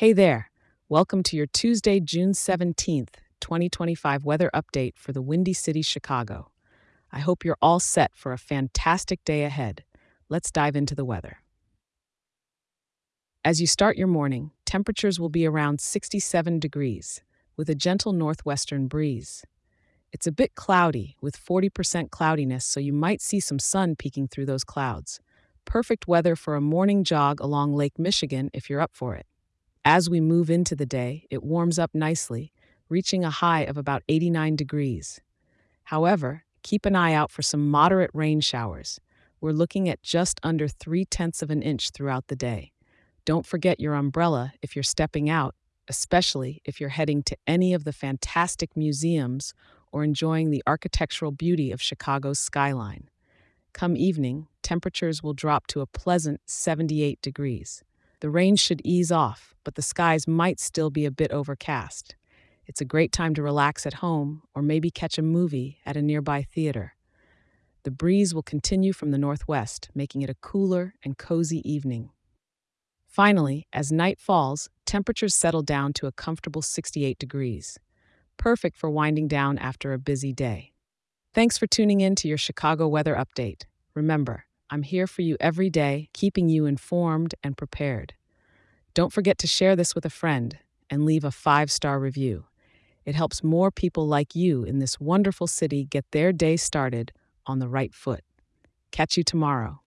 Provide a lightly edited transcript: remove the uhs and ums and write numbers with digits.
Hey there. Welcome to your Tuesday, June 17th, 2025 weather update for the Windy City, Chicago. I hope you're all set for a fantastic day ahead. Let's dive into the weather. As you start your morning, temperatures will be around 67 degrees with a gentle northwestern breeze. It's a bit cloudy with 40% cloudiness, so you might see some sun peeking through those clouds. Perfect weather for a morning jog along Lake Michigan if you're up for it. As we move into the day, it warms up nicely, reaching a high of about 89 degrees. However, keep an eye out for some moderate rain showers. We're looking at just under 3/10 of an inch throughout the day. Don't forget your umbrella if you're stepping out, especially if you're heading to any of the fantastic museums or enjoying the architectural beauty of Chicago's skyline. Come evening, temperatures will drop to a pleasant 78 degrees. The rain should ease off, but the skies might still be a bit overcast. It's a great time to relax at home or maybe catch a movie at a nearby theater. The breeze will continue from the northwest, making it a cooler and cozy evening. Finally, as night falls, temperatures settle down to a comfortable 68 degrees, perfect for winding down after a busy day. Thanks for tuning in to your Chicago weather update. Remember, I'm here for you every day, keeping you informed and prepared. Don't forget to share this with a friend and leave a 5-star review. It helps more people like you in this wonderful city get their day started on the right foot. Catch you tomorrow.